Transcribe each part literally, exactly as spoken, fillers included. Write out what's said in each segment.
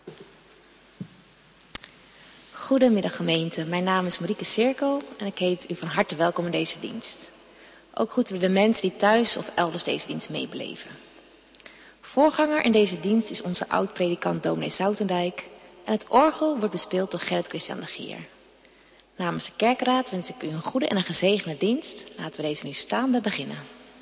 Goedemiddag gemeente, mijn naam is Marieke Cirkel en ik heet u van harte welkom in deze dienst. Ook groeten we de mensen die thuis of elders deze dienst meebeleven. Voorganger in deze dienst is onze oud-predikant dominee Zoutendijk en het orgel wordt bespeeld door Gerrit Christian de Gier. Namens de kerkraad wens ik u een goede en een gezegende dienst. Laten we deze nu staande beginnen.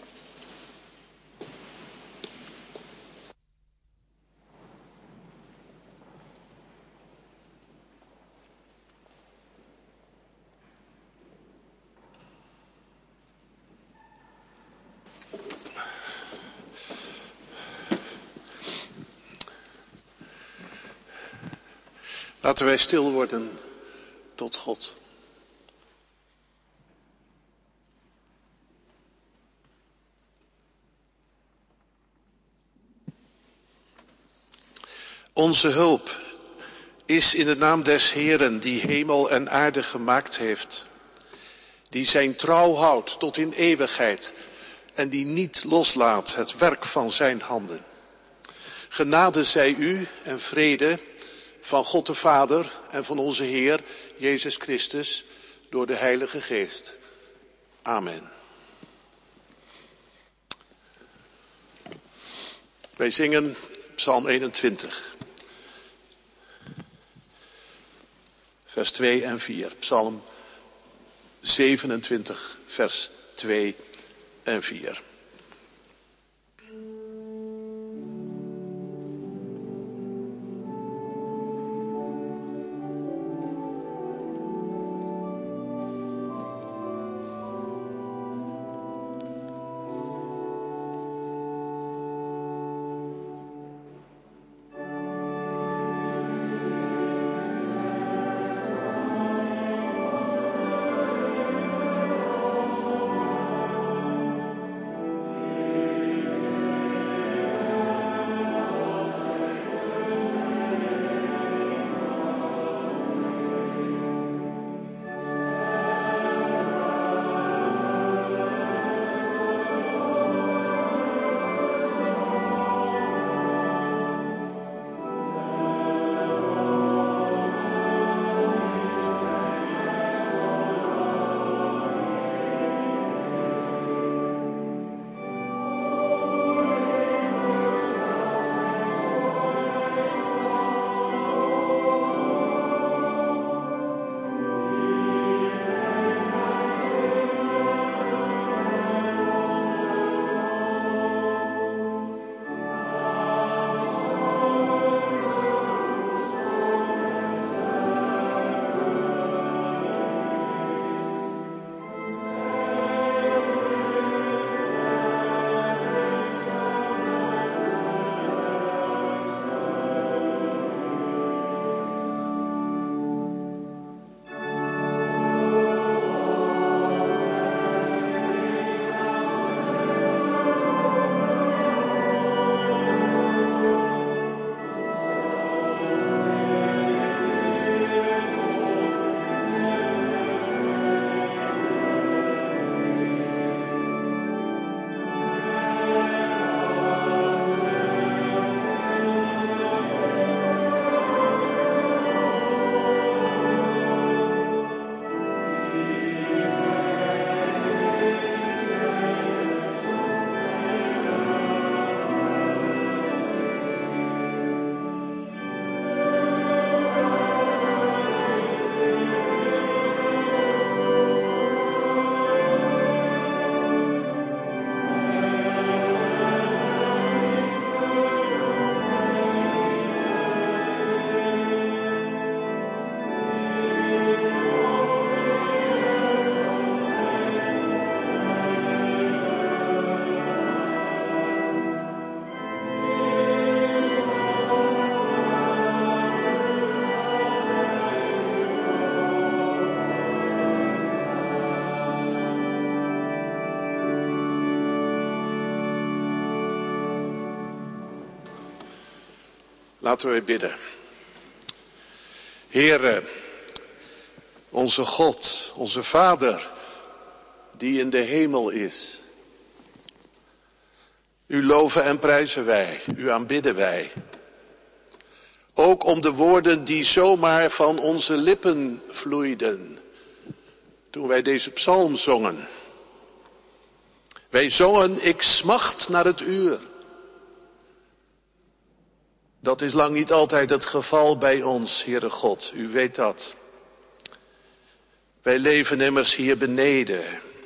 Laten wij stil worden tot God. Onze hulp is in de naam des Heeren, die hemel en aarde gemaakt heeft, die zijn trouw houdt tot in eeuwigheid en die niet loslaat het werk van zijn handen. Genade zij u en vrede van God de Vader en van onze Heer Jezus Christus door de Heilige Geest. Amen. Wij zingen Psalm eenentwintig. Vers twee en vier. Psalm zevenentwintig, vers twee en vier. Laten we bidden. Heere, onze God, onze Vader, die in de hemel is. U loven en prijzen wij, u aanbidden wij. Ook om de woorden die zomaar van onze lippen vloeiden toen wij deze psalm zongen. Wij zongen, ik smacht naar het uur. Dat is lang niet altijd het geval bij ons, Heere God, u weet dat. Wij leven immers hier beneden.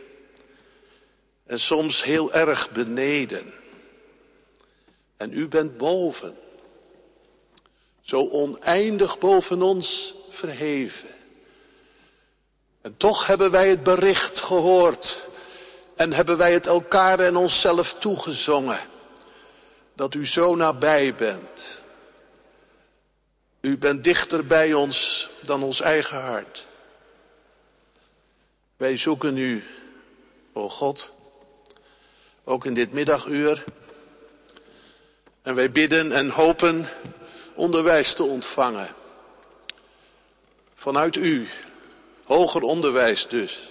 En soms heel erg beneden. En u bent boven. Zo oneindig boven ons verheven. En toch hebben wij het bericht gehoord. En hebben wij het elkaar en onszelf toegezongen. Dat u zo nabij bent. U bent dichter bij ons dan ons eigen hart. Wij zoeken u, o God, ook in dit middaguur. En wij bidden en hopen onderwijs te ontvangen. Vanuit u, hoger onderwijs dus.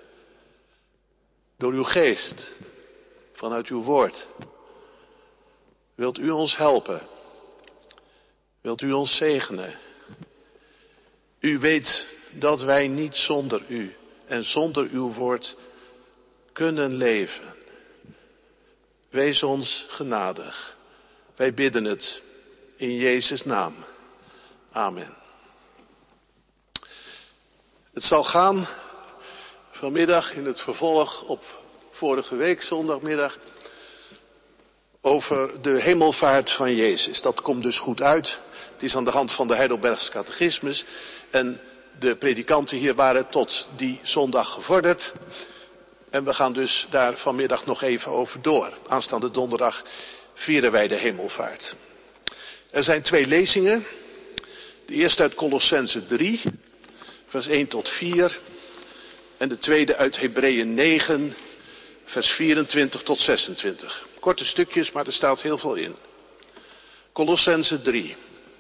Door uw geest, vanuit uw woord. Wilt u ons helpen? Wilt u ons zegenen? U weet dat wij niet zonder u en zonder uw woord kunnen leven. Wees ons genadig. Wij bidden het in Jezus' naam. Amen. Het zal gaan vanmiddag in het vervolg op vorige week zondagmiddag over de hemelvaart van Jezus. Dat komt dus goed uit. Het is aan de hand van de Heidelbergse catechismus. En de predikanten hier waren tot die zondag gevorderd. En we gaan dus daar vanmiddag nog even over door. Aanstaande donderdag vieren wij de hemelvaart. Er zijn twee lezingen. De eerste uit Kolossenzen drie, vers één tot vier. En de tweede uit Hebreeën negen, vers vierentwintig tot zesentwintig. Korte stukjes, maar er staat heel veel in. Kolossenzen drie.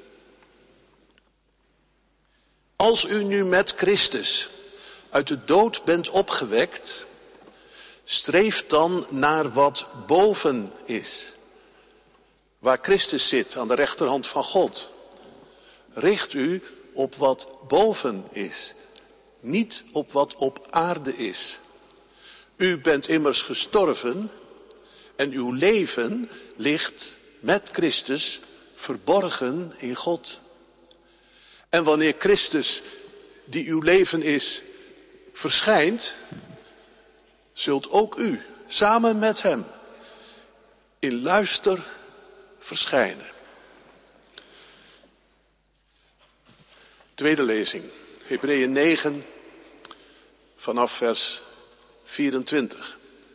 Als u nu met Christus uit de dood bent opgewekt, streef dan naar wat boven is. Waar Christus zit, aan de rechterhand van God. Richt u op wat boven is, niet op wat op aarde is. U bent immers gestorven en uw leven ligt met Christus verborgen in God. En wanneer Christus, die uw leven is, verschijnt, zult ook u samen met hem in luister verschijnen. Tweede lezing, Hebreeën negen, vanaf vers vierentwintig.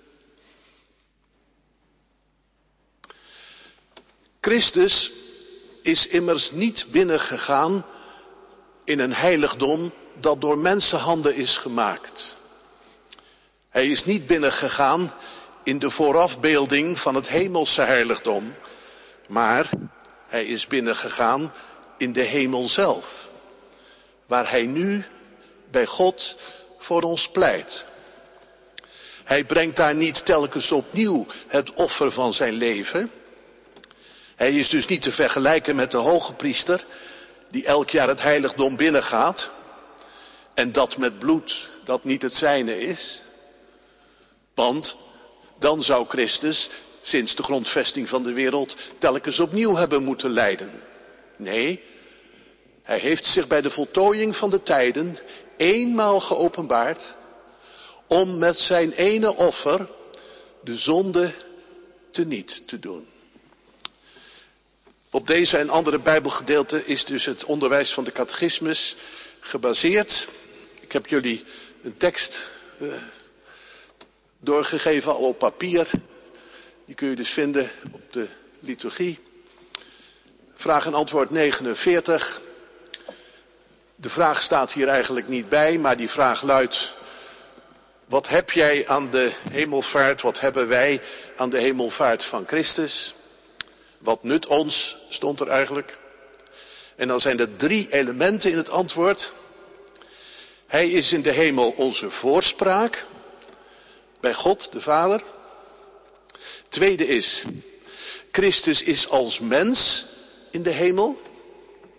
Christus is immers niet binnengegaan in een heiligdom dat door mensenhanden is gemaakt. Hij is niet binnengegaan in de voorafbeelding van het hemelse heiligdom, maar hij is binnengegaan in de hemel zelf, waar hij nu bij God voor ons pleit. Hij brengt daar niet telkens opnieuw het offer van zijn leven. Hij is dus niet te vergelijken met de hoge priester die elk jaar het heiligdom binnengaat en dat met bloed dat niet het zijne is. Want dan zou Christus sinds de grondvesting van de wereld telkens opnieuw hebben moeten lijden. Nee, hij heeft zich bij de voltooiing van de tijden eenmaal geopenbaard om met zijn ene offer de zonde teniet te doen. Op deze en andere Bijbelgedeelten is dus het onderwijs van de catechismus gebaseerd. Ik heb jullie een tekst uh, doorgegeven al op papier. Die kun je dus vinden op de liturgie. Vraag en antwoord negenenveertig. De vraag staat hier eigenlijk niet bij, maar die vraag luidt: wat heb jij aan de hemelvaart, wat hebben wij aan de hemelvaart van Christus? Wat nut ons, stond er eigenlijk. En dan zijn er drie elementen in het antwoord. Hij is in de hemel onze voorspraak, bij God de Vader. Tweede is, Christus is als mens in de hemel.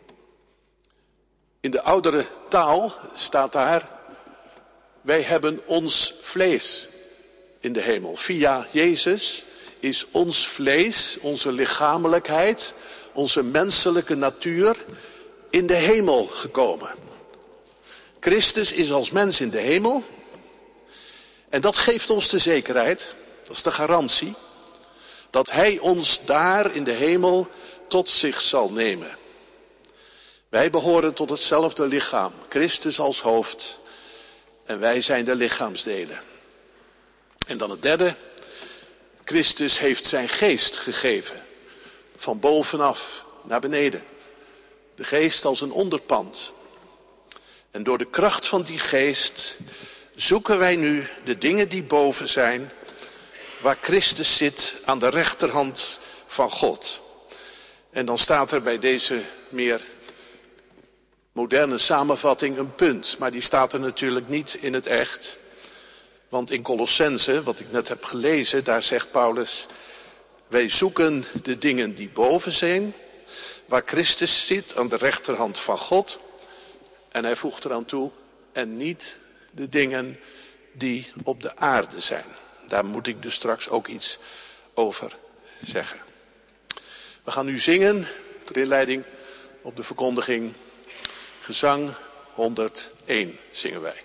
In de oudere taal staat daar, wij hebben ons vlees in de hemel. Via Jezus is ons vlees, onze lichamelijkheid, onze menselijke natuur in de hemel gekomen. Christus is als mens in de hemel. En dat geeft ons de zekerheid, dat is de garantie, dat hij ons daar in de hemel tot zich zal nemen. Wij behoren tot hetzelfde lichaam, Christus als hoofd. En wij zijn de lichaamsdelen. En dan het derde, Christus heeft zijn geest gegeven. Van bovenaf naar beneden. De geest als een onderpand. En door de kracht van die geest zoeken wij nu de dingen die boven zijn, waar Christus zit aan de rechterhand van God. En dan staat er bij deze meer moderne samenvatting een punt, maar die staat er natuurlijk niet in het echt. Want in Colossense, wat ik net heb gelezen, daar zegt Paulus, wij zoeken de dingen die boven zijn, waar Christus zit aan de rechterhand van God. En hij voegt eraan toe, en niet de dingen die op de aarde zijn. Daar moet ik dus straks ook iets over zeggen. We gaan nu zingen, ter inleiding op de verkondiging, gezang honderdéén zingen wij.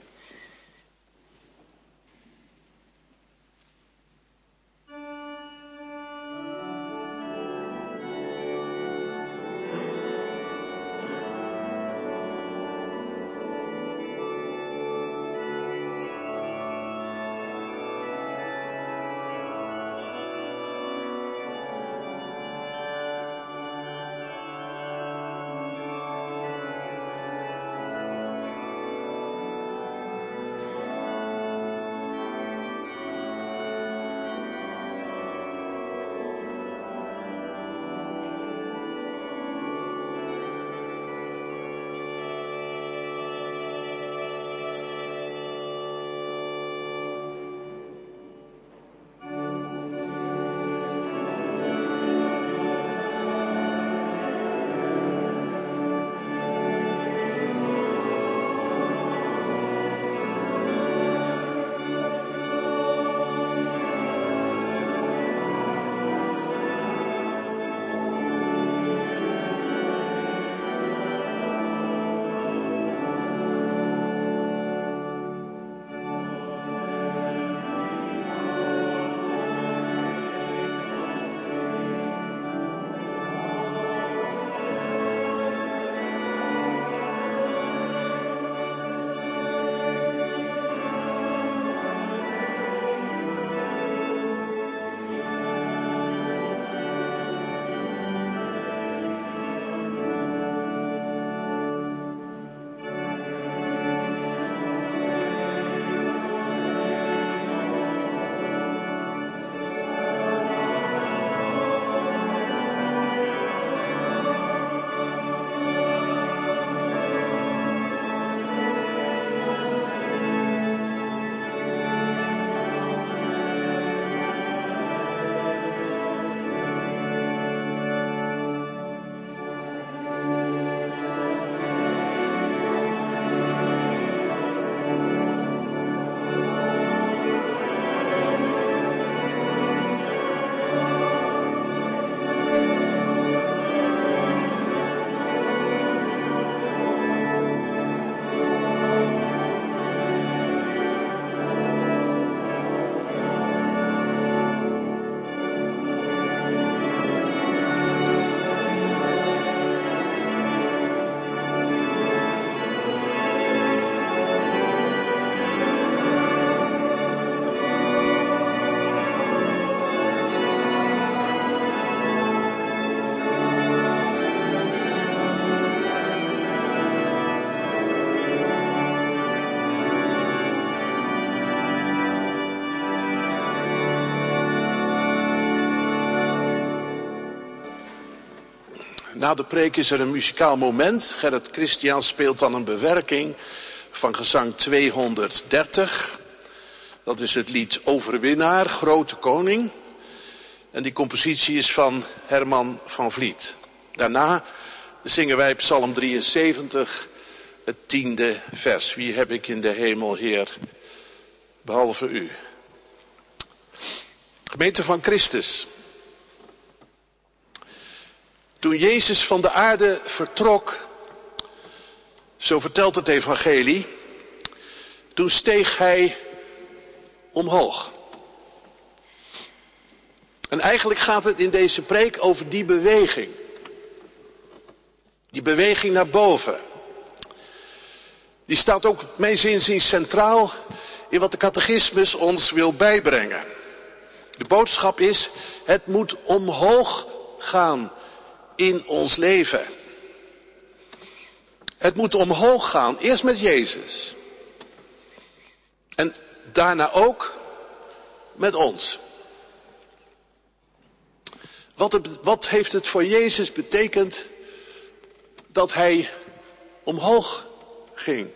Na de preek is er een muzikaal moment. Gerrit Christian speelt dan een bewerking van gezang tweehonderddertig. Dat is het lied Overwinnaar, Grote Koning. En die compositie is van Herman van Vliet. Daarna zingen wij Psalm drieënzeventig, het tiende vers. Wie heb ik in de hemel, Heer, behalve u? Gemeente van Christus. Toen Jezus van de aarde vertrok, zo vertelt het evangelie, toen steeg hij omhoog. En eigenlijk gaat het in deze preek over die beweging. Die beweging naar boven. Die staat ook mijn zinziens centraal in wat de catechismus ons wil bijbrengen. De boodschap is, het moet omhoog gaan in ons leven. Het moet omhoog gaan, eerst met Jezus. En daarna ook met ons. Wat, het, wat heeft het voor Jezus betekend dat hij omhoog ging?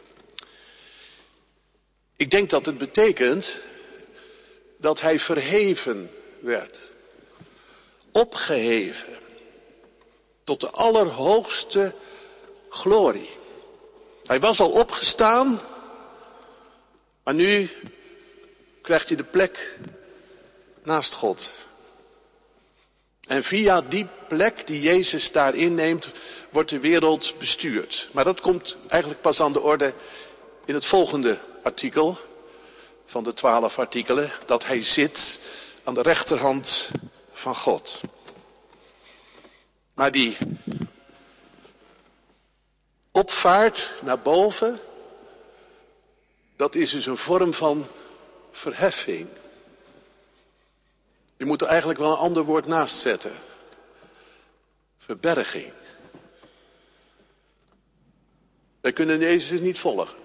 Ik denk dat het betekent dat hij verheven werd. Opgeheven. Tot de allerhoogste glorie. Hij was al opgestaan, maar nu krijgt hij de plek naast God. En via die plek die Jezus daar inneemt, wordt de wereld bestuurd. Maar dat komt eigenlijk pas aan de orde in het volgende artikel van de twaalf artikelen. Dat hij zit aan de rechterhand van God. Maar die opvaart naar boven, dat is dus een vorm van verheffing. Je moet er eigenlijk wel een ander woord naast zetten. Verberging. Wij kunnen Jezus niet volgen.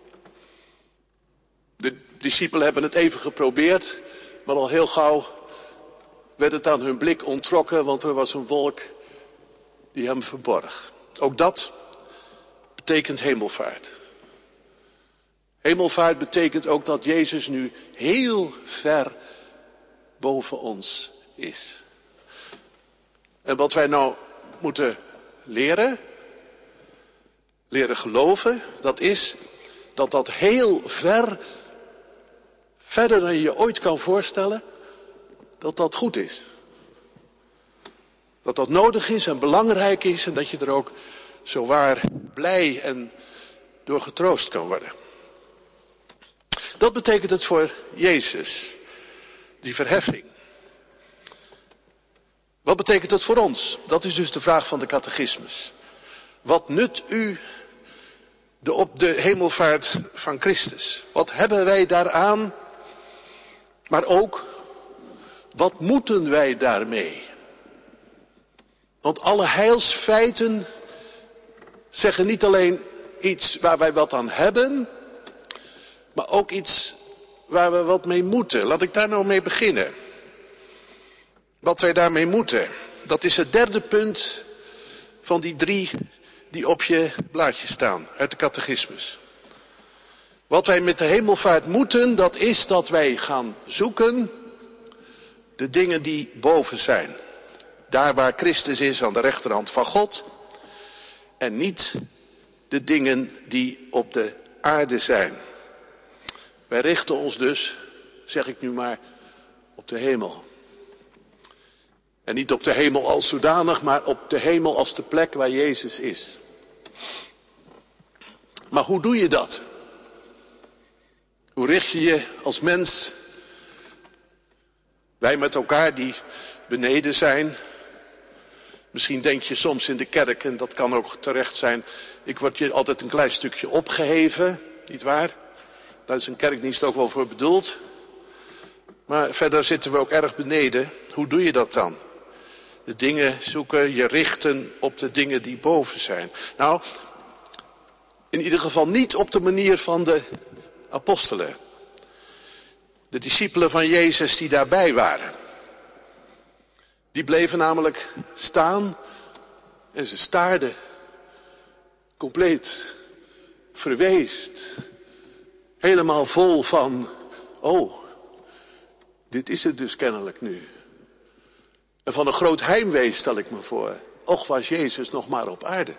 De discipelen hebben het even geprobeerd, maar al heel gauw werd het aan hun blik onttrokken, want er was een wolk die hem verborg. Ook dat betekent hemelvaart. Hemelvaart betekent ook dat Jezus nu heel ver boven ons is. En wat wij nou moeten leren, leren geloven, dat is dat dat heel ver, verder dan je je ooit kan voorstellen, dat dat goed is. Dat dat nodig is en belangrijk is en dat je er ook zowaar blij en door getroost kan worden. Dat betekent het voor Jezus, die verheffing. Wat betekent het voor ons? Dat is dus de vraag van de catechismus. Wat nut u de, op de hemelvaart van Christus? Wat hebben wij daaraan? Maar ook, wat moeten wij daarmee? Want alle heilsfeiten zeggen niet alleen iets waar wij wat aan hebben, maar ook iets waar we wat mee moeten. Laat ik daar nou mee beginnen. Wat wij daarmee moeten. Dat is het derde punt van die drie die op je blaadje staan uit de catechismus. Wat wij met de hemelvaart moeten, dat is dat wij gaan zoeken de dingen die boven zijn. Daar waar Christus is aan de rechterhand van God. En niet de dingen die op de aarde zijn. Wij richten ons dus, zeg ik nu maar, op de hemel. En niet op de hemel als zodanig, maar op de hemel als de plek waar Jezus is. Maar hoe doe je dat? Hoe richt je je als mens, wij met elkaar die beneden zijn? Misschien denk je soms in de kerk, en dat kan ook terecht zijn, ik word je altijd een klein stukje opgeheven, nietwaar? Daar is een kerkdienst ook wel voor bedoeld. Maar verder zitten we ook erg beneden. Hoe doe je dat dan? De dingen zoeken, je richten op de dingen die boven zijn. Nou, in ieder geval niet op de manier van de apostelen. De discipelen van Jezus die daarbij waren. Die bleven namelijk staan en ze staarden. Compleet verweest. Helemaal vol van, oh, dit is het dus kennelijk nu. En van een groot heimwee stel ik me voor. Och, was Jezus nog maar op aarde.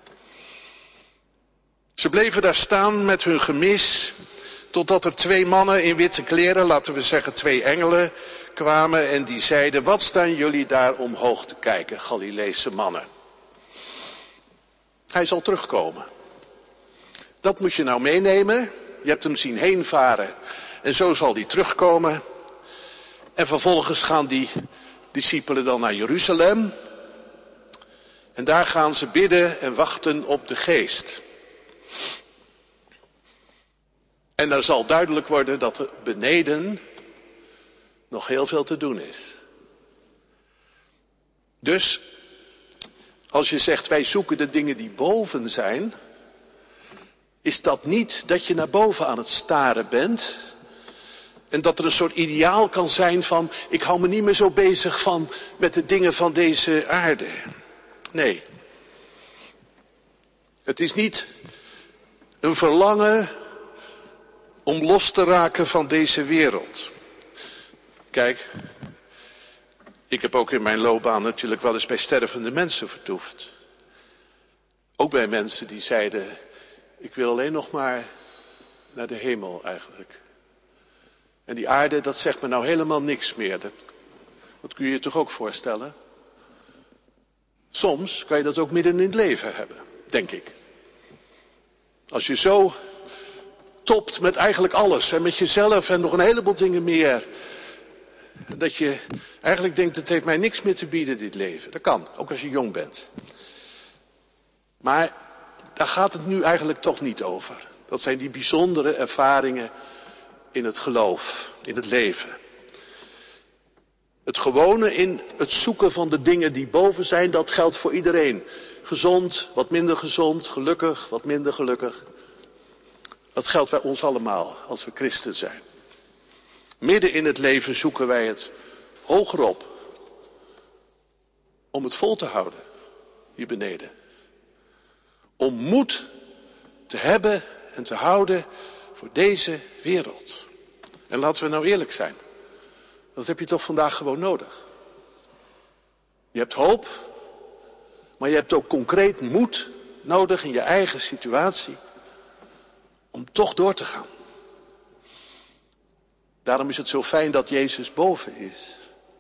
Ze bleven daar staan met hun gemis, totdat er twee mannen in witte kleren, laten we zeggen twee engelen, kwamen en die zeiden: wat staan jullie daar omhoog te kijken, Galileese mannen? Hij zal terugkomen. Dat moet je nou meenemen. Je hebt hem zien heenvaren en zo zal hij terugkomen. En vervolgens gaan die discipelen dan naar Jeruzalem. En daar gaan ze bidden en wachten op de Geest. En daar zal duidelijk worden dat er beneden nog heel veel te doen is. Dus, als je zegt wij zoeken de dingen die boven zijn, is dat niet dat je naar boven aan het staren bent en dat er een soort ideaal kan zijn van ik hou me niet meer zo bezig van met de dingen van deze aarde. Nee. Het is niet een verlangen om los te raken van deze wereld. Kijk, ik heb ook in mijn loopbaan natuurlijk wel eens bij stervende mensen vertoefd. Ook bij mensen die zeiden, ik wil alleen nog maar naar de hemel eigenlijk. En die aarde, dat zegt me nou helemaal niks meer. Dat, dat kun je je toch ook voorstellen? Soms kan je dat ook midden in het leven hebben, denk ik. Als je zo topt met eigenlijk alles en met jezelf en nog een heleboel dingen meer. Dat je eigenlijk denkt, het heeft mij niks meer te bieden dit leven. Dat kan, ook als je jong bent. Maar daar gaat het nu eigenlijk toch niet over. Dat zijn die bijzondere ervaringen in het geloof, in het leven. Het gewone in het zoeken van de dingen die boven zijn, dat geldt voor iedereen. Gezond, wat minder gezond, gelukkig, wat minder gelukkig. Dat geldt bij ons allemaal als we christen zijn. Midden in het leven zoeken wij het hogerop. Om het vol te houden, hier beneden. Om moed te hebben en te houden voor deze wereld. En laten we nou eerlijk zijn. Dat heb je toch vandaag gewoon nodig. Je hebt hoop, maar je hebt ook concreet moed nodig in je eigen situatie. Om toch door te gaan. Daarom is het zo fijn dat Jezus boven is.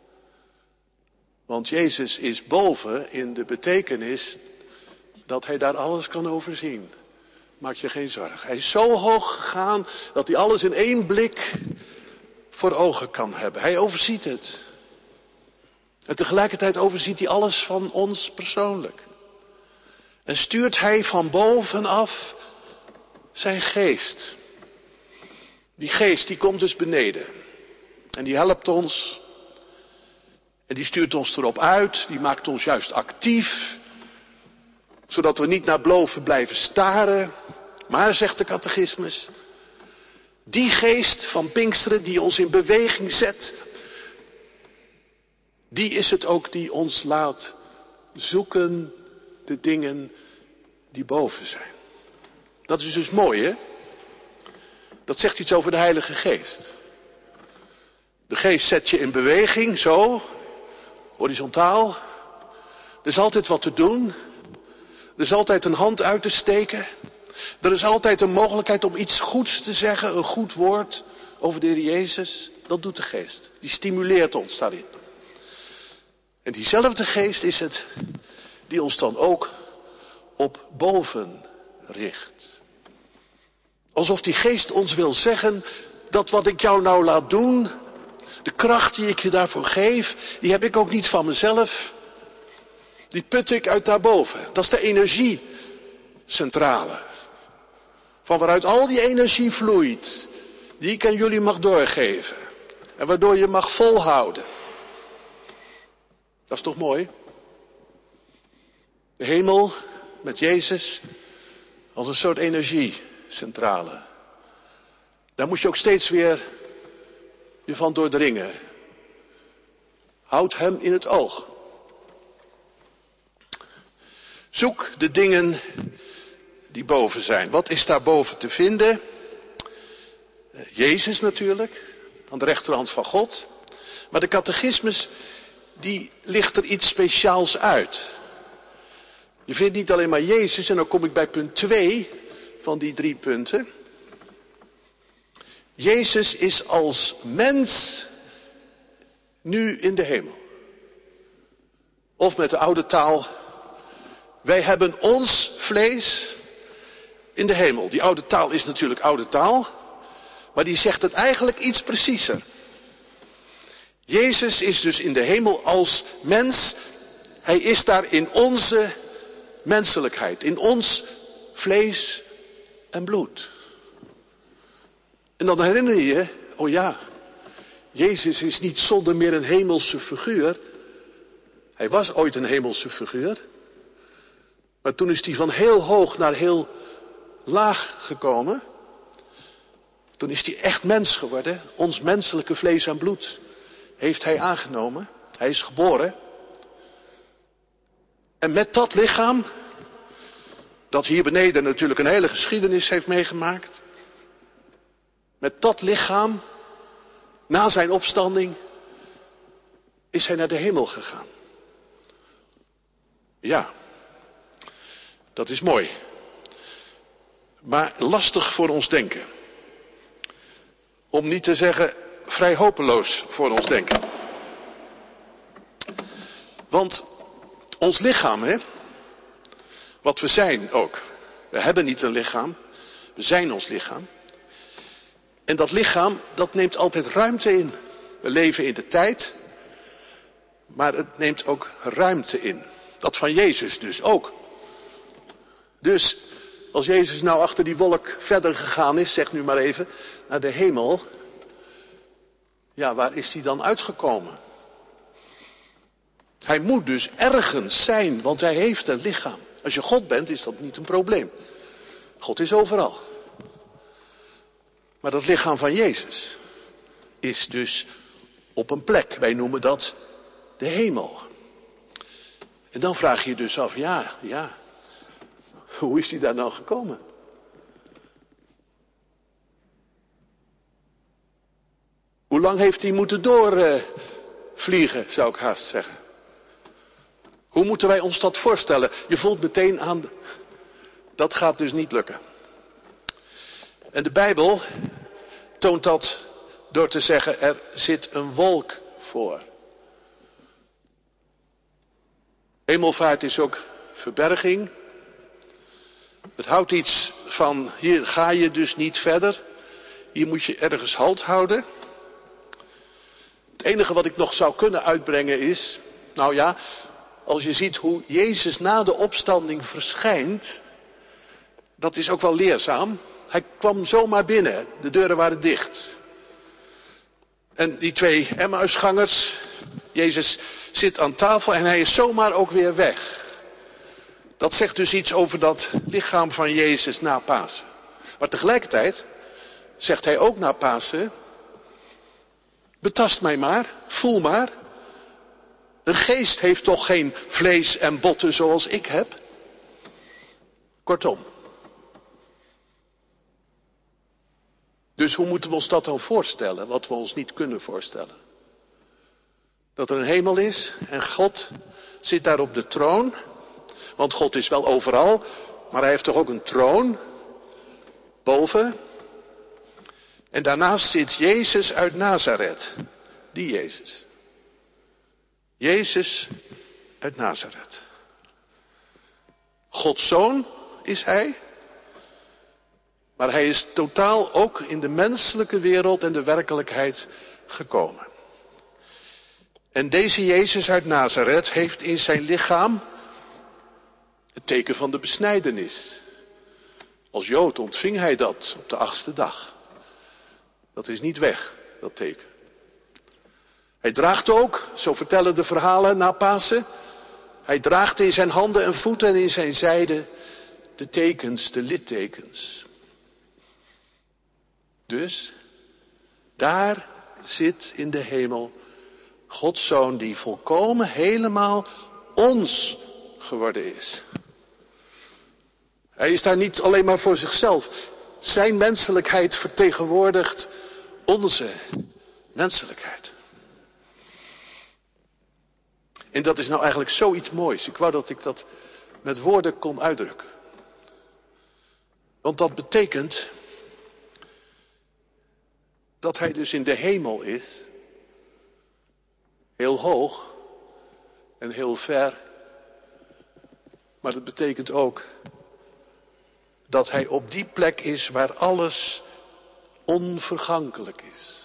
Want Jezus is boven in de betekenis dat hij daar alles kan overzien. Maak je geen zorgen. Hij is zo hoog gegaan dat hij alles in één blik voor ogen kan hebben. Hij overziet het. En tegelijkertijd overziet hij alles van ons persoonlijk. En stuurt hij van bovenaf zijn geest. Die geest die komt dus beneden. En die helpt ons. En die stuurt ons erop uit. Die maakt ons juist actief. Zodat we niet naar boven blijven staren. Maar, zegt de catechismus, die geest van Pinksteren die ons in beweging zet, die is het ook die ons laat zoeken de dingen die boven zijn. Dat is dus mooi, hè? Dat zegt iets over de Heilige Geest. De Geest zet je in beweging, zo, horizontaal. Er is altijd wat te doen. Er is altijd een hand uit te steken. Er is altijd een mogelijkheid om iets goeds te zeggen, een goed woord over de Heer Jezus. Dat doet de Geest. Die stimuleert ons daarin. En diezelfde Geest is het die ons dan ook op boven richt. Alsof die Geest ons wil zeggen dat wat ik jou nou laat doen, de kracht die ik je daarvoor geef, die heb ik ook niet van mezelf. Die put ik uit daarboven. Dat is de energiecentrale. Van waaruit al die energie vloeit, die ik aan jullie mag doorgeven. En waardoor je mag volhouden. Dat is toch mooi? De hemel met Jezus als een soort energiecentrale. Daar moet je ook steeds weer je van doordringen. Houd hem in het oog. Zoek de dingen die boven zijn. Wat is daar boven te vinden? Jezus natuurlijk, aan de rechterhand van God. Maar de catechismus, die licht er iets speciaals uit. Je vindt niet alleen maar Jezus, en dan kom ik bij punt twee van die drie punten. Jezus is als mens nu in de hemel. Of met de oude taal, wij hebben ons vlees in de hemel. Die oude taal is natuurlijk oude taal, maar die zegt het eigenlijk iets preciezer. Jezus is dus in de hemel als mens. Hij is daar in onze menselijkheid, in ons vlees en bloed. En dan herinner je je, oh ja, Jezus is niet zonder meer een hemelse figuur. Hij was ooit een hemelse figuur. Maar toen is hij van heel hoog naar heel laag gekomen. Toen is hij echt mens geworden. Ons menselijke vlees en bloed heeft hij aangenomen. Hij is geboren. En met dat lichaam, dat hier beneden natuurlijk een hele geschiedenis heeft meegemaakt. Met dat lichaam, na zijn opstanding, is hij naar de hemel gegaan. Ja, dat is mooi. Maar lastig voor ons denken. Om niet te zeggen vrij hopeloos voor ons denken. Want ons lichaam, hè, wat we zijn ook. We hebben niet een lichaam, we zijn ons lichaam. En dat lichaam, dat neemt altijd ruimte in. We leven in de tijd, maar het neemt ook ruimte in. Dat van Jezus dus ook. Dus als Jezus nou achter die wolk verder gegaan is, zeg nu maar even, naar de hemel. Ja, waar is hij dan uitgekomen? Hij moet dus ergens zijn, want hij heeft een lichaam. Als je God bent, is dat niet een probleem. God is overal. Maar dat lichaam van Jezus is dus op een plek. Wij noemen dat de hemel. En dan vraag je je dus af, ja, ja, hoe is hij daar nou gekomen? Hoe lang heeft hij moeten doorvliegen, uh, zou ik haast zeggen. Hoe moeten wij ons dat voorstellen? Je voelt meteen aan, dat gaat dus niet lukken. En de Bijbel toont dat door te zeggen, er zit een wolk voor. Hemelvaart is ook verberging. Het houdt iets van, hier ga je dus niet verder. Hier moet je ergens halt houden. Het enige wat ik nog zou kunnen uitbrengen is, nou ja, als je ziet hoe Jezus na de opstanding verschijnt, dat is ook wel leerzaam. Hij kwam zomaar binnen, de deuren waren dicht. En die twee Emmausgangers, Jezus zit aan tafel en hij is zomaar ook weer weg. Dat zegt dus iets over dat lichaam van Jezus na Pasen. Maar tegelijkertijd zegt hij ook na Pasen, betast mij maar, voel maar. Een geest heeft toch geen vlees en botten zoals ik heb? Kortom. Dus hoe moeten we ons dat dan voorstellen, wat we ons niet kunnen voorstellen? Dat er een hemel is en God zit daar op de troon. Want God is wel overal, maar hij heeft toch ook een troon boven. En daarnaast zit Jezus uit Nazareth. Die Jezus. Jezus uit Nazareth. Gods zoon is hij. Maar hij is totaal ook in de menselijke wereld en de werkelijkheid gekomen. En deze Jezus uit Nazareth heeft in zijn lichaam het teken van de besnijdenis. Als Jood ontving hij dat op de achtste dag. Dat is niet weg, dat teken. Hij draagt ook, zo vertellen de verhalen na Pasen, hij draagt in zijn handen en voeten en in zijn zijde de tekens, de littekens. Dus daar zit in de hemel Gods Zoon die volkomen helemaal ons geworden is. Hij is daar niet alleen maar voor zichzelf. Zijn menselijkheid vertegenwoordigt onze menselijkheid. En dat is nou eigenlijk zoiets moois. Ik wou dat ik dat met woorden kon uitdrukken. Want dat betekent dat hij dus in de hemel is, heel hoog en heel ver. Maar dat betekent ook dat hij op die plek is waar alles onvergankelijk is.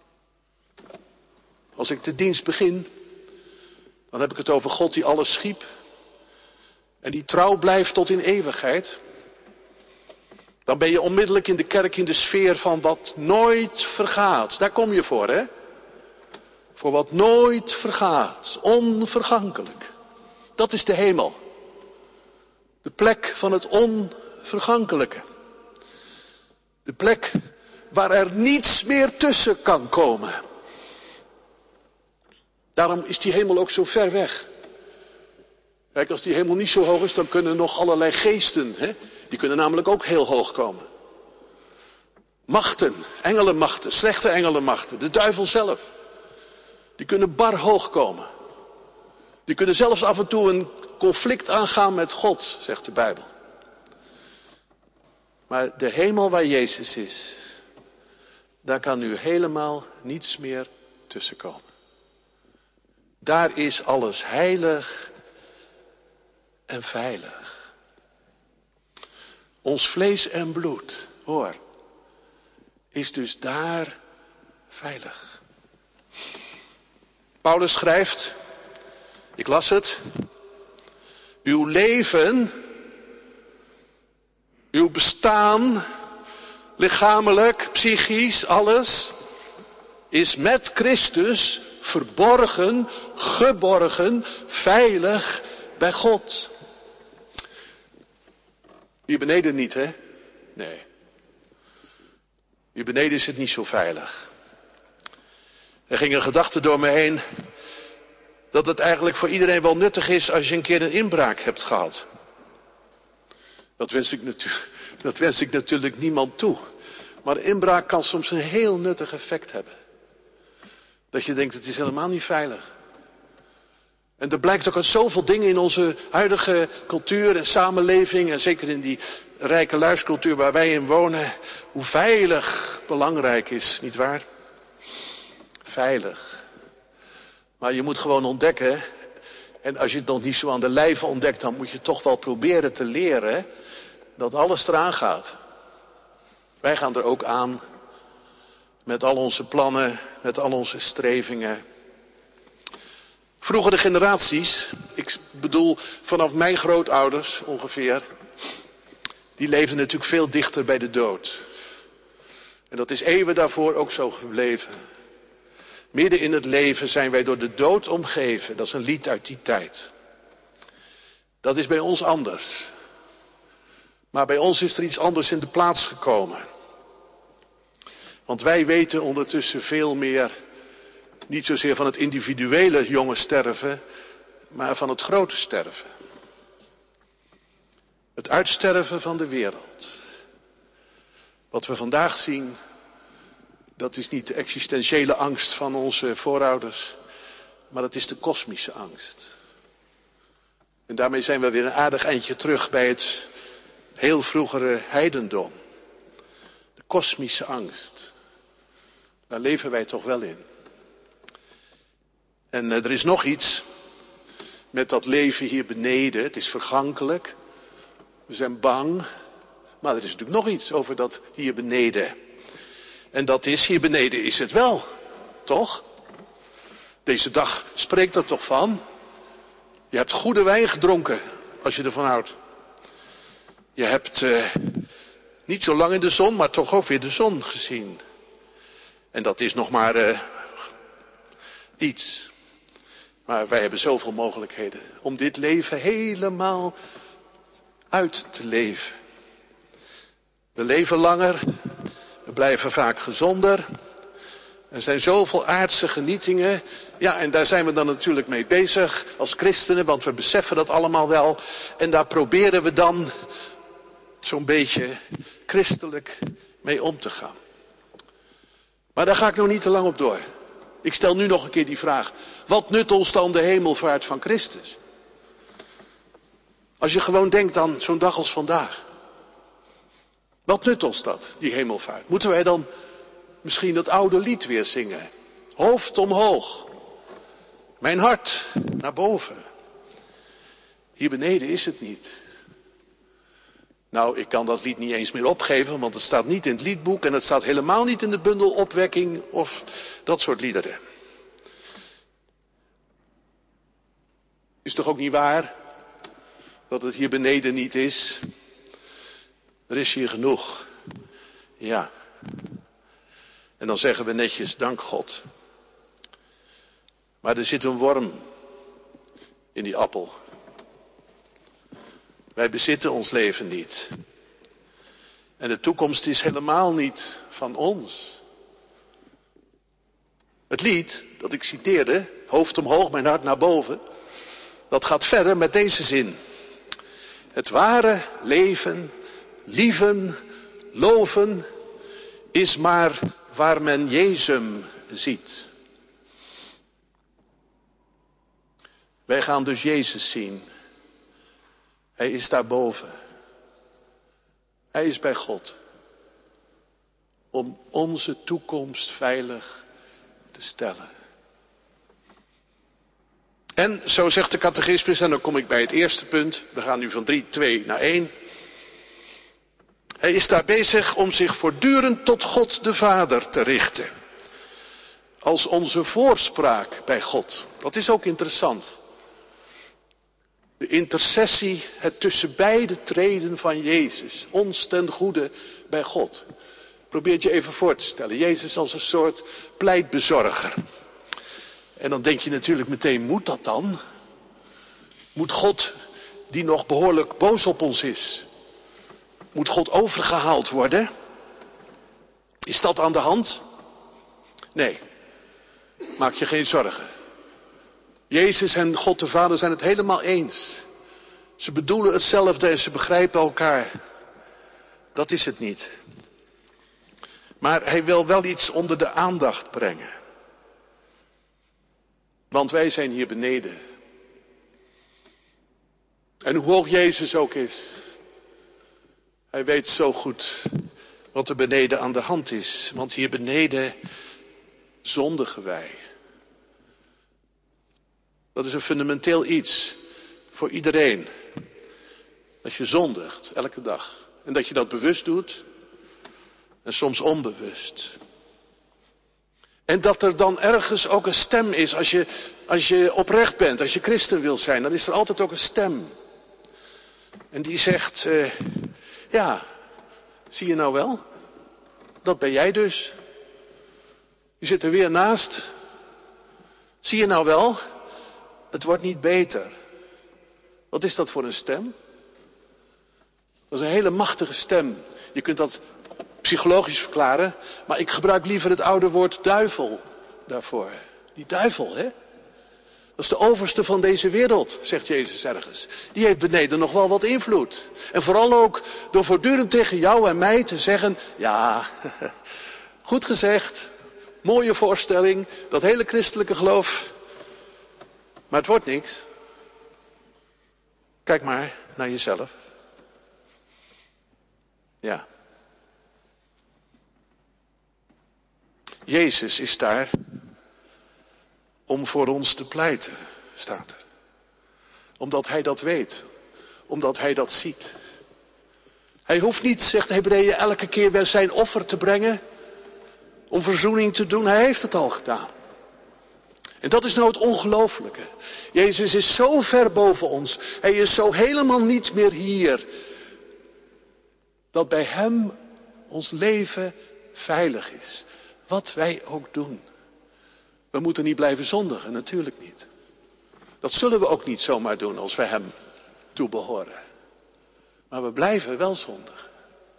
Als ik de dienst begin, dan heb ik het over God die alles schiep en die trouw blijft tot in eeuwigheid. Dan ben je onmiddellijk in de kerk in de sfeer van wat nooit vergaat. Daar kom je voor, hè? Voor wat nooit vergaat, onvergankelijk. Dat is de hemel. De plek van het onvergankelijke. De plek waar er niets meer tussen kan komen. Daarom is die hemel ook zo ver weg. Kijk, als die hemel niet zo hoog is, dan kunnen nog allerlei geesten, hè? Die kunnen namelijk ook heel hoog komen. Machten, engelenmachten, slechte engelenmachten, de duivel zelf. Die kunnen bar hoog komen. Die kunnen zelfs af en toe een conflict aangaan met God, zegt de Bijbel. Maar de hemel waar Jezus is, daar kan nu helemaal niets meer tussenkomen. Daar is alles heilig en veilig. Ons vlees en bloed, hoor, is dus daar veilig. Paulus schrijft, ik las het, uw leven, uw bestaan, lichamelijk, psychisch, alles, is met Christus verborgen, geborgen, veilig bij God. Hier beneden niet, hè? Nee. Hier beneden is het niet zo veilig. Er ging een gedachte door me heen dat het eigenlijk voor iedereen wel nuttig is als je een keer een inbraak hebt gehad. Dat wens ik, natu- dat wens ik natuurlijk niemand toe. Maar inbraak kan soms een heel nuttig effect hebben. Dat je denkt, het is helemaal niet veilig. En er blijkt ook uit zoveel dingen in onze huidige cultuur en samenleving, en zeker in die rijke luiscultuur waar wij in wonen, hoe veilig belangrijk is, nietwaar? Veilig. Maar je moet gewoon ontdekken, en als je het nog niet zo aan de lijve ontdekt, dan moet je toch wel proberen te leren dat alles eraan gaat. Wij gaan er ook aan met al onze plannen, met al onze strevingen. Vroegere generaties, ik bedoel vanaf mijn grootouders ongeveer, die leefden natuurlijk veel dichter bij de dood. En dat is eeuwen daarvoor ook zo gebleven. Midden in het leven zijn wij door de dood omgeven. Dat is een lied uit die tijd. Dat is bij ons anders. Maar bij ons is er iets anders in de plaats gekomen. Want wij weten ondertussen veel meer, niet zozeer van het individuele jonge sterven, maar van het grote sterven. Het uitsterven van de wereld. Wat we vandaag zien, dat is niet de existentiële angst van onze voorouders, maar dat is de kosmische angst. En daarmee zijn we weer een aardig eindje terug bij het heel vroegere heidendom. De kosmische angst. Daar leven wij toch wel in. En er is nog iets met dat leven hier beneden. Het is vergankelijk. We zijn bang. Maar er is natuurlijk nog iets over dat hier beneden. En dat is, hier beneden is het wel. Toch? Deze dag spreekt er toch van. Je hebt goede wijn gedronken, als je ervan houdt. Je hebt uh, niet zo lang in de zon, maar toch ook weer de zon gezien. En dat is nog maar uh, iets. Maar wij hebben zoveel mogelijkheden om dit leven helemaal uit te leven. We leven langer, we blijven vaak gezonder. Er zijn zoveel aardse genietingen. Ja, en daar zijn we dan natuurlijk mee bezig als christenen, want we beseffen dat allemaal wel. En daar proberen we dan zo'n beetje christelijk mee om te gaan. Maar daar ga ik nog niet te lang op door. Ik stel nu nog een keer die vraag. Wat nut ons dan de hemelvaart van Christus? Als je gewoon denkt aan zo'n dag als vandaag. Wat nut ons dat, die hemelvaart? Moeten wij dan misschien dat oude lied weer zingen? Hoofd omhoog. Mijn hart naar boven. Hier beneden is het niet. Nou, ik kan dat lied niet eens meer opgeven, want het staat niet in het liedboek en het staat helemaal niet in de bundel Opwekking of dat soort liederen. Is toch ook niet waar dat het hier beneden niet is? Er is hier genoeg. Ja. En dan zeggen we netjes, dank God. Maar er zit een worm in die appel. Wij bezitten ons leven niet. En de toekomst is helemaal niet van ons. Het lied dat ik citeerde, hoofd omhoog, mijn hart naar boven, dat gaat verder met deze zin. Het ware leven, lieven, loven, is maar waar men Jezum ziet. Wij gaan dus Jezus zien. Hij is daarboven. Hij is bij God. Om onze toekomst veilig te stellen. En zo zegt de catechismus, en dan kom ik bij het eerste punt. We gaan nu van drie, twee naar één. Hij is daar bezig om zich voortdurend tot God de Vader te richten. Als onze voorspraak bij God. Dat is ook interessant. De intercessie, het tussen beide treden van Jezus. Ons ten goede bij God. Probeer het je even voor te stellen. Jezus als een soort pleitbezorger. En dan denk je natuurlijk meteen, moet dat dan? Moet God, die nog behoorlijk boos op ons is, moet God overgehaald worden? Is dat aan de hand? Nee, maak je geen zorgen. Jezus en God de Vader zijn het helemaal eens. Ze bedoelen hetzelfde en ze begrijpen elkaar. Dat is het niet. Maar hij wil wel iets onder de aandacht brengen. Want wij zijn hier beneden. En hoe hoog Jezus ook is, hij weet zo goed wat er beneden aan de hand is. Want hier beneden zondigen wij. Dat is een fundamenteel iets voor iedereen. Dat je zondigt, elke dag. En dat je dat bewust doet. En soms onbewust. En dat er dan ergens ook een stem is. Als je, als je oprecht bent, als je christen wil zijn, dan is er altijd ook een stem. En die zegt, uh, ja, zie je nou wel? Dat ben jij dus. Je zit er weer naast. Zie je nou wel? Het wordt niet beter. Wat is dat voor een stem? Dat is een hele machtige stem. Je kunt dat psychologisch verklaren, maar ik gebruik liever het oude woord duivel daarvoor. Die duivel, hè? Dat is de overste van deze wereld, zegt Jezus ergens. Die heeft beneden nog wel wat invloed. En vooral ook door voortdurend tegen jou en mij te zeggen, ja, goed gezegd, mooie voorstelling, dat hele christelijke geloof, maar het wordt niks. Kijk maar naar jezelf. Ja. Jezus is daar om voor ons te pleiten, staat er. Omdat hij dat weet. Omdat hij dat ziet. Hij hoeft niet, zegt Hebreeën, elke keer weer zijn offer te brengen. Om verzoening te doen. Hij heeft het al gedaan. En dat is nou het ongelooflijke. Jezus is zo ver boven ons. Hij is zo helemaal niet meer hier. Dat bij hem ons leven veilig is. Wat wij ook doen. We moeten niet blijven zondigen, natuurlijk niet. Dat zullen we ook niet zomaar doen als we hem toebehoren. Maar we blijven wel zondigen.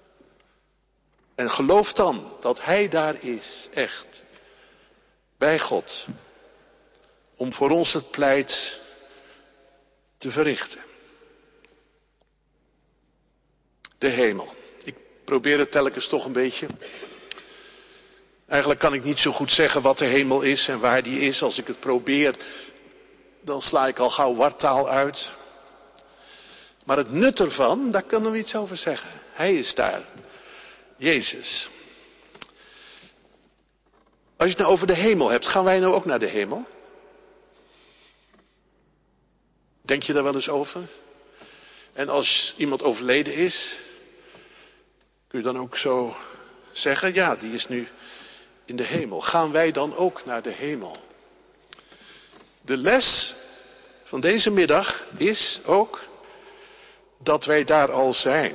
En geloof dan dat hij daar is, echt. Bij God. Om voor ons het pleit te verrichten. De hemel. Ik probeer het telkens toch een beetje. Eigenlijk kan ik niet zo goed zeggen wat de hemel is en waar die is. Als ik het probeer, dan sla ik al gauw wartaal uit. Maar het nut ervan, daar kunnen we iets over zeggen. Hij is daar. Jezus. Als je het nou over de hemel hebt, gaan wij nou ook naar de hemel? Denk je daar wel eens over? En als iemand overleden is, kun je dan ook zo zeggen, ja, die is nu in de hemel. Gaan wij dan ook naar de hemel? De les van deze middag is ook dat wij daar al zijn.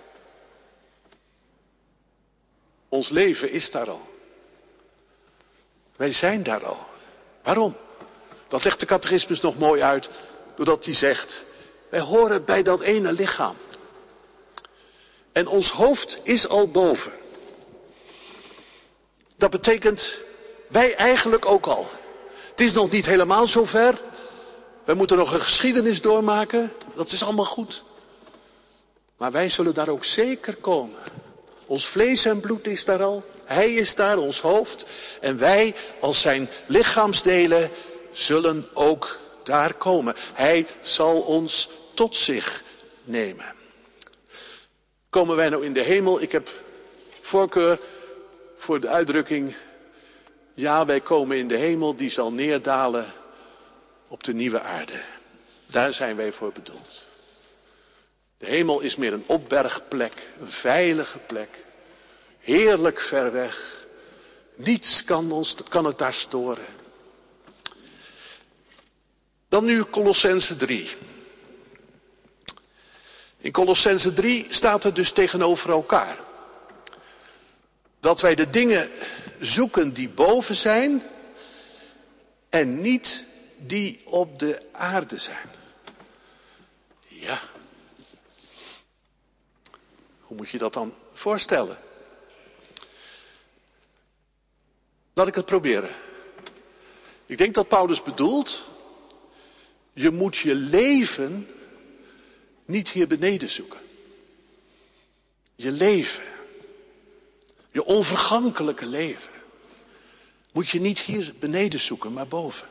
Ons leven is daar al. Wij zijn daar al. Waarom? Dat legt de catechismus nog mooi uit, doordat hij zegt, wij horen bij dat ene lichaam. En ons hoofd is al boven. Dat betekent, wij eigenlijk ook al. Het is nog niet helemaal zover. Wij moeten nog een geschiedenis doormaken. Dat is allemaal goed. Maar wij zullen daar ook zeker komen. Ons vlees en bloed is daar al. Hij is daar, ons hoofd. En wij als zijn lichaamsdelen zullen ook daar komen. Hij zal ons tot zich nemen. Komen wij nou in de hemel? Ik heb voorkeur voor de uitdrukking, ja, wij komen in de hemel, die zal neerdalen op de nieuwe aarde. Daar zijn wij voor bedoeld. De hemel is meer een opbergplek, een veilige plek. Heerlijk ver weg. Niets kan, ons, kan het daar storen. Dan nu Kolossenzen drie. In Kolossenzen drie staat het dus tegenover elkaar. Dat wij de dingen zoeken die boven zijn en niet die op de aarde zijn. Ja. Hoe moet je dat dan voorstellen? Laat ik het proberen. Ik denk dat Paulus bedoelt, je moet je leven niet hier beneden zoeken. Je leven, je onvergankelijke leven, moet je niet hier beneden zoeken, maar boven.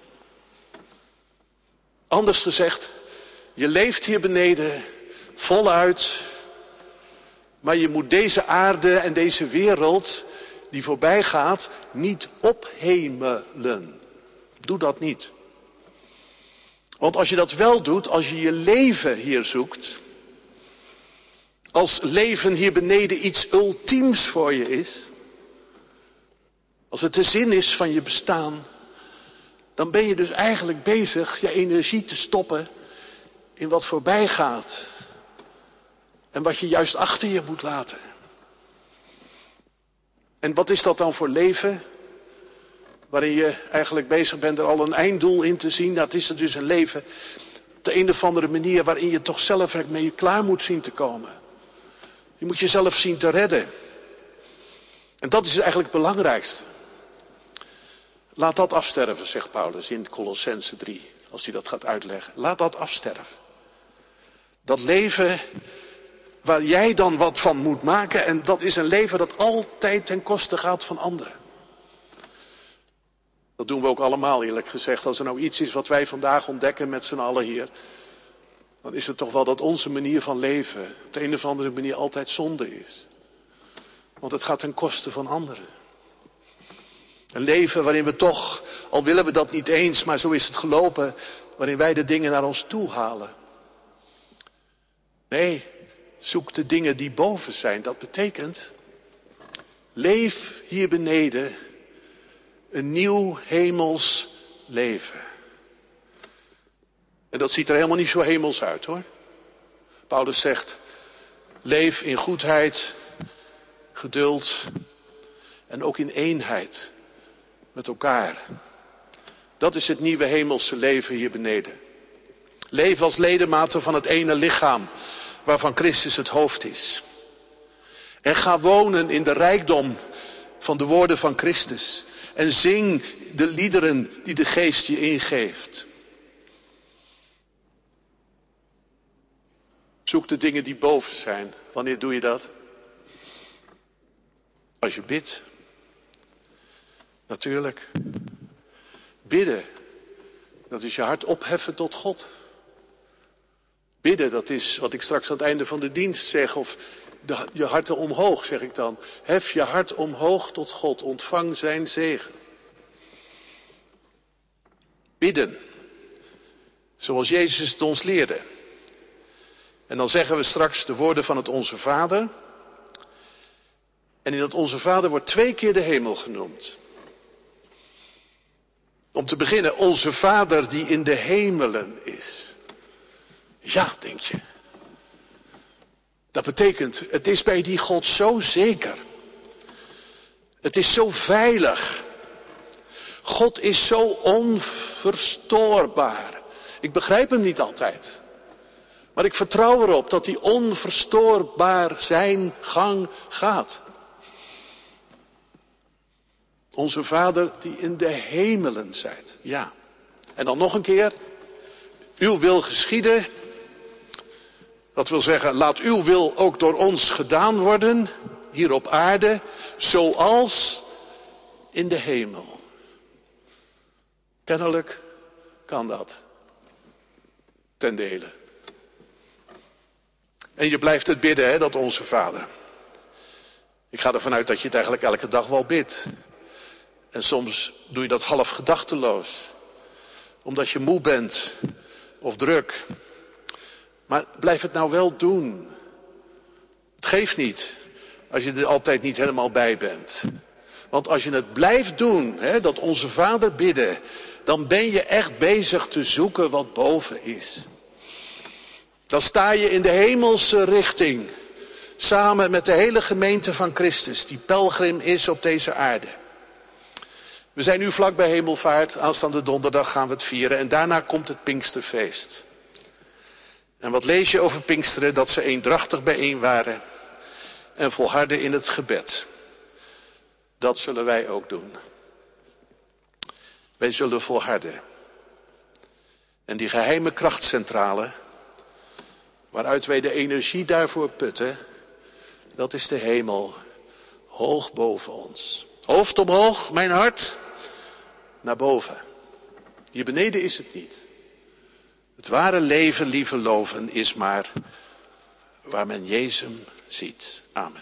Anders gezegd, je leeft hier beneden voluit, maar je moet deze aarde en deze wereld die voorbij gaat niet ophemelen. Doe dat niet. Want als je dat wel doet, als je je leven hier zoekt, als leven hier beneden iets ultiems voor je is, als het de zin is van je bestaan, dan ben je dus eigenlijk bezig je energie te stoppen in wat voorbij gaat. En wat je juist achter je moet laten. En wat is dat dan voor leven? Waarin je eigenlijk bezig bent er al een einddoel in te zien. Dat is dus een leven op de een of andere manier waarin je toch zelf er mee klaar moet zien te komen. Je moet jezelf zien te redden. En dat is eigenlijk het belangrijkste. Laat dat afsterven, zegt Paulus in Kolossenzen drie. Als hij dat gaat uitleggen. Laat dat afsterven. Dat leven waar jij dan wat van moet maken. En dat is een leven dat altijd ten koste gaat van anderen. Dat doen we ook allemaal eerlijk gezegd. Als er nou iets is wat wij vandaag ontdekken met z'n allen hier. Dan is het toch wel dat onze manier van leven op de een of andere manier altijd zonde is. Want het gaat ten koste van anderen. Een leven waarin we toch, al willen we dat niet eens, maar zo is het gelopen, waarin wij de dingen naar ons toe halen. Nee, zoek de dingen die boven zijn. Dat betekent, leef hier beneden een nieuw hemels leven. En dat ziet er helemaal niet zo hemels uit hoor. Paulus zegt, leef in goedheid, geduld en ook in eenheid met elkaar. Dat is het nieuwe hemelse leven hier beneden. Leef als ledematen van het ene lichaam waarvan Christus het hoofd is. En ga wonen in de rijkdom van de woorden van Christus. En zing de liederen die de Geest je ingeeft. Zoek de dingen die boven zijn. Wanneer doe je dat? Als je bidt. Natuurlijk. Bidden. Dat is je hart opheffen tot God. Bidden, dat is wat ik straks aan het einde van de dienst zeg. Of de, je harten omhoog, zeg ik dan. Hef je hart omhoog tot God. Ontvang zijn zegen. Bidden. Zoals Jezus het ons leerde. En dan zeggen we straks de woorden van het Onze Vader. En in dat Onze Vader wordt twee keer de hemel genoemd. Om te beginnen, Onze Vader die in de hemelen is. Ja, denk je. Dat betekent, het is bij die God zo zeker. Het is zo veilig. God is zo onverstoorbaar. Ik begrijp hem niet altijd. Maar ik vertrouw erop dat hij onverstoorbaar zijn gang gaat. Onze Vader die in de hemelen zijt. Ja. En dan nog een keer. Uw wil geschieden. Dat wil zeggen, laat uw wil ook door ons gedaan worden. Hier op aarde. Zoals in de hemel. Kennelijk kan dat. Ten dele. En je blijft het bidden, hè, dat Onze Vader. Ik ga ervan uit dat je het eigenlijk elke dag wel bidt. En soms doe je dat half gedachteloos. Omdat je moe bent. Of druk. Maar blijf het nou wel doen. Het geeft niet. Als je er altijd niet helemaal bij bent. Want als je het blijft doen, hè, dat Onze Vader bidden. Dan ben je echt bezig te zoeken wat boven is. Dan sta je in de hemelse richting. Samen met de hele gemeente van Christus. Die pelgrim is op deze aarde. We zijn nu vlak bij Hemelvaart. Aanstaande donderdag gaan we het vieren. En daarna komt het Pinksterfeest. En wat lees je over Pinksteren? Dat ze eendrachtig bijeen waren. En volharden in het gebed. Dat zullen wij ook doen. Wij zullen volharden. En die geheime krachtcentrale, waaruit wij de energie daarvoor putten, dat is de hemel, hoog boven ons. Hoofd omhoog, mijn hart, naar boven. Hier beneden is het niet. Het ware leven, lieve loven, is maar waar men Jezus ziet. Amen.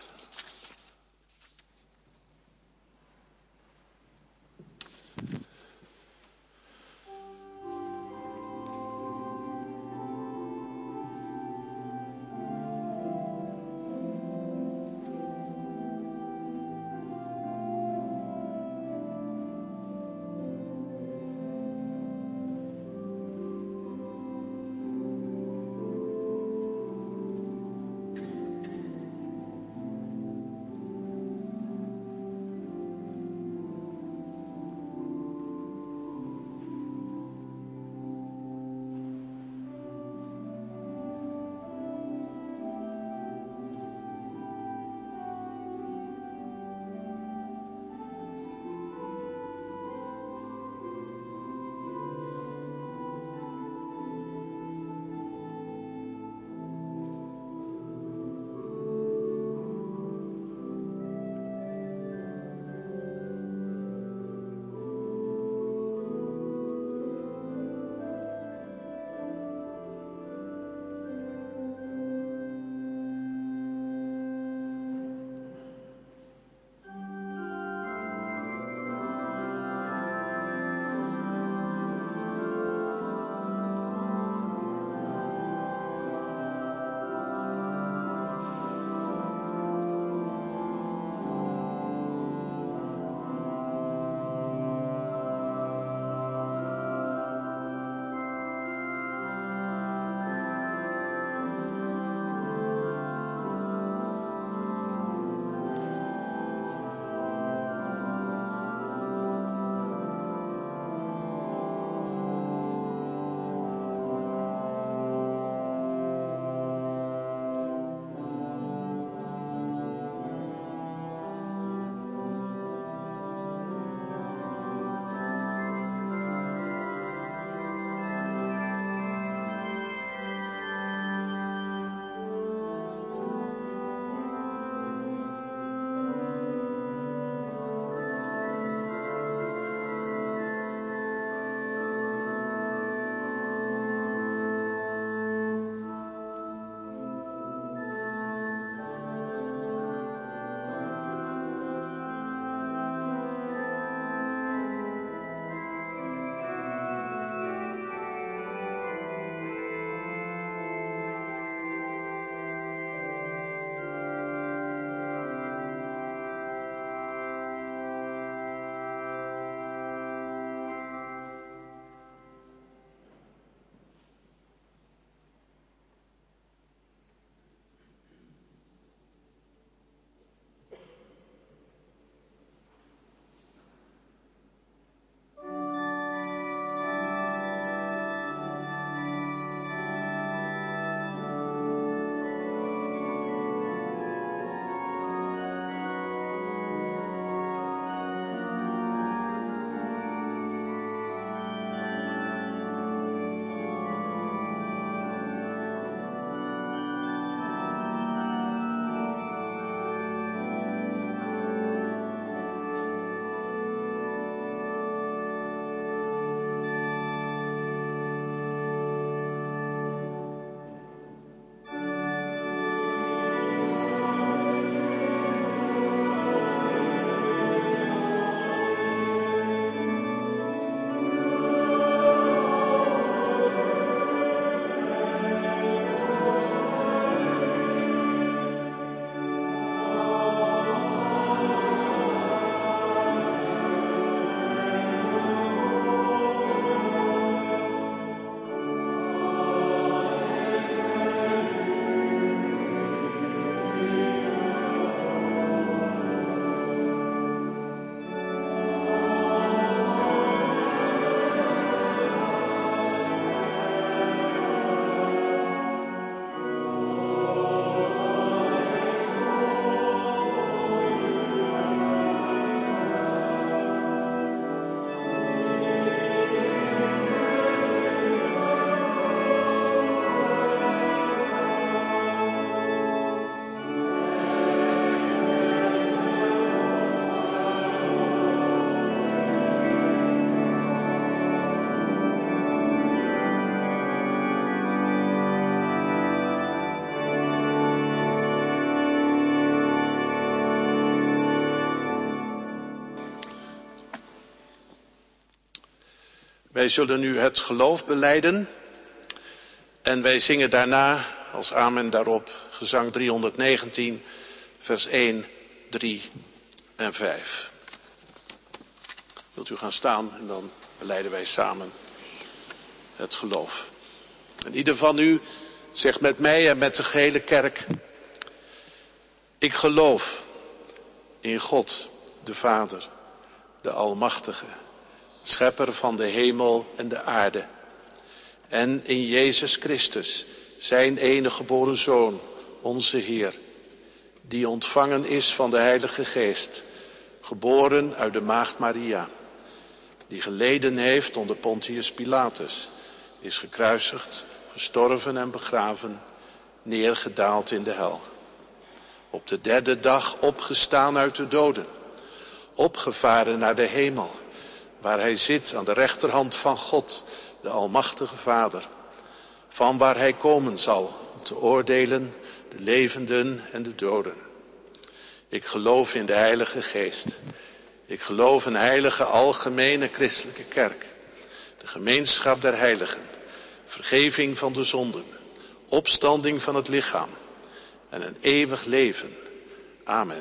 Wij zullen nu het geloof belijden en wij zingen daarna als amen daarop gezang driehonderdnegentien, vers één, drie en vijf. Wilt u gaan staan en dan belijden wij samen het geloof. En ieder van u zegt met mij en met de gehele kerk: ik geloof in God, de Vader, de Almachtige, schepper van de hemel en de aarde. En in Jezus Christus, zijn enige geboren Zoon, onze Heer, die ontvangen is van de Heilige Geest, geboren uit de maagd Maria, die geleden heeft onder Pontius Pilatus, is gekruisigd, gestorven en begraven, neergedaald in de hel. Op de derde dag opgestaan uit de doden, opgevaren naar de hemel, waar hij zit aan de rechterhand van God, de Almachtige Vader, van waar hij komen zal om te oordelen de levenden en de doden. Ik geloof in de Heilige Geest. Ik geloof in een heilige algemene christelijke kerk, de gemeenschap der heiligen, vergeving van de zonden, opstanding van het lichaam en een eeuwig leven. Amen.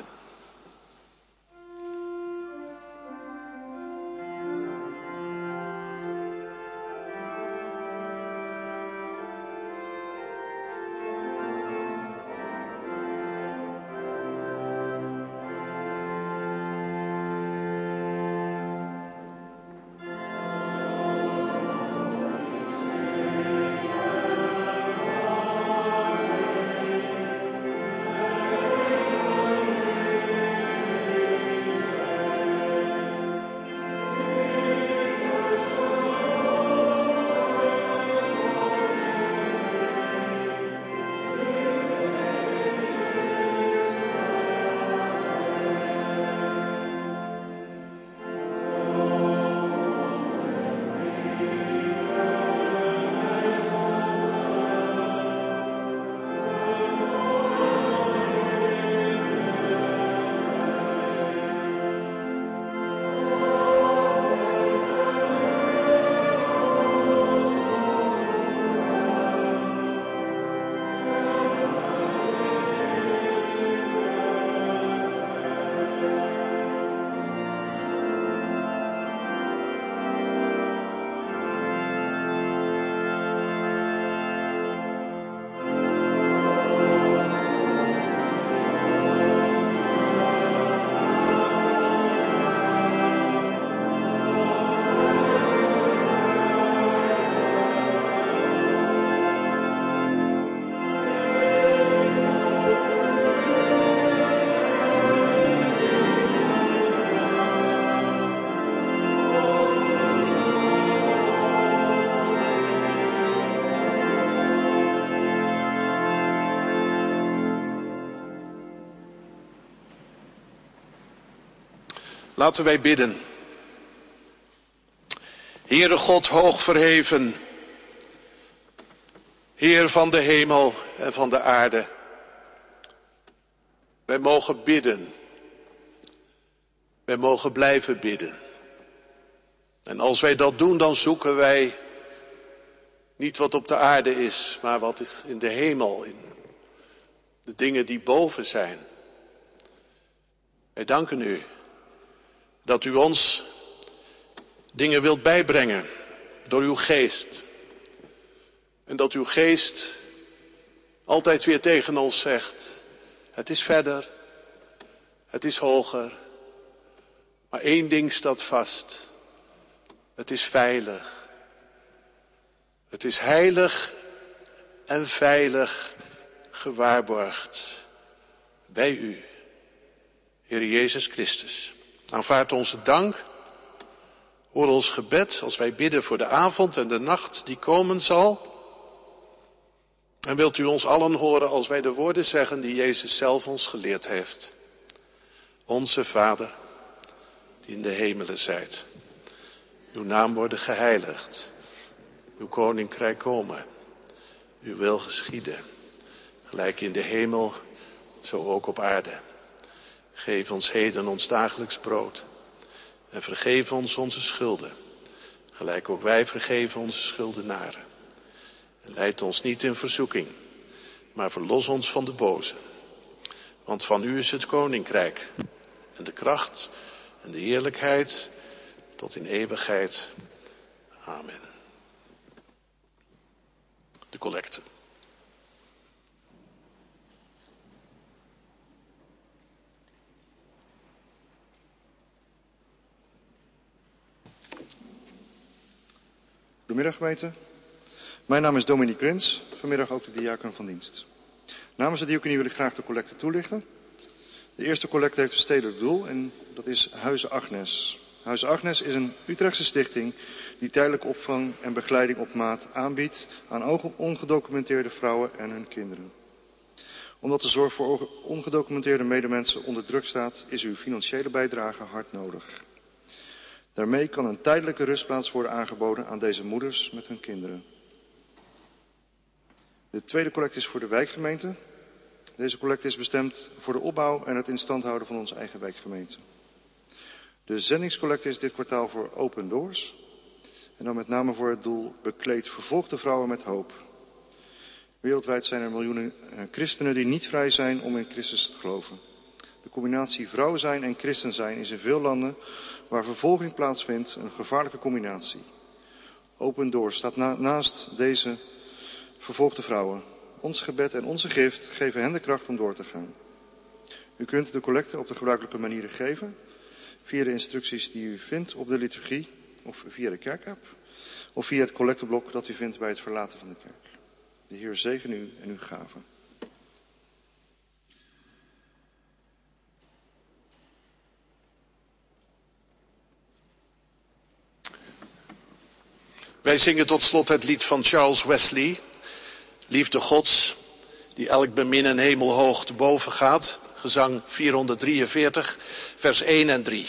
Laten wij bidden. Heere God hoog verheven, Heer van de hemel en van de aarde. Wij mogen bidden. Wij mogen blijven bidden. En als wij dat doen, dan zoeken wij niet wat op de aarde is, maar wat is in de hemel, in de dingen die boven zijn. Wij danken u dat u ons dingen wilt bijbrengen door uw geest. En dat uw geest altijd weer tegen ons zegt: het is verder, het is hoger. Maar één ding staat vast: het is veilig. Het is heilig en veilig gewaarborgd bij u, Heer Jezus Christus. Aanvaard onze dank, hoor ons gebed als wij bidden voor de avond en de nacht die komen zal. En wilt u ons allen horen als wij de woorden zeggen die Jezus zelf ons geleerd heeft. Onze Vader, die in de hemelen zijt. Uw naam worden geheiligd. Uw koninkrijk komen. Uw wil geschieden. Gelijk in de hemel, zo ook op aarde. Geef ons heden ons dagelijks brood. En vergeef ons onze schulden. gelijk ook wij vergeven onze schuldenaren. En leid ons niet in verzoeking, maar verlos ons van de boze. Want van u is het koninkrijk en de kracht en de heerlijkheid tot in eeuwigheid. Amen. De collecte. Goedemiddag gemeente. Mijn naam is Dominique Prins, vanmiddag ook de diaken van dienst. Namens de diaconie wil ik graag de collecte toelichten. De eerste collecte heeft een stedelijk doel en dat is Huize Agnes. Huize Agnes is een Utrechtse stichting die tijdelijke opvang en begeleiding op maat aanbiedt aan ongedocumenteerde vrouwen en hun kinderen. Omdat de zorg voor ongedocumenteerde medemensen onder druk staat, is uw financiële bijdrage hard nodig. Daarmee kan een tijdelijke rustplaats worden aangeboden aan deze moeders met hun kinderen. De tweede collecte is voor de wijkgemeente. Deze collecte is bestemd voor de opbouw en het in stand houden van onze eigen wijkgemeente. De zendingscollecte is dit kwartaal voor Open Doors. En dan met name voor het doel bekleed vervolgde vrouwen met hoop. Wereldwijd zijn er miljoenen christenen die niet vrij zijn om in Christus te geloven. De combinatie vrouw zijn en christen zijn is in veel landen waar vervolging plaatsvindt een gevaarlijke combinatie. Open Doors staat na, naast deze vervolgde vrouwen. Ons gebed en onze gift geven hen de kracht om door te gaan. U kunt de collecte op de gebruikelijke manieren geven, via de instructies die u vindt op de liturgie of via de kerkapp, of via het collecteblok dat u vindt bij het verlaten van de kerk. De Heer zegen u en uw gaven. Wij zingen tot slot het lied van Charles Wesley, Liefde Gods, die elk beminnen hemelhoog te boven gaat. Gezang vierhonderddrieënveertig, vers één en drie.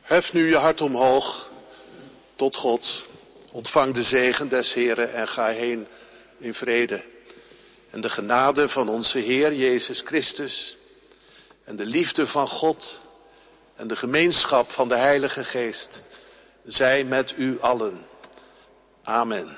Hef nu je hart omhoog tot God. Ontvang de zegen des Heren en ga heen in vrede. En de genade van onze Heer Jezus Christus en de liefde van God en de gemeenschap van de Heilige Geest zij met u allen. Amen.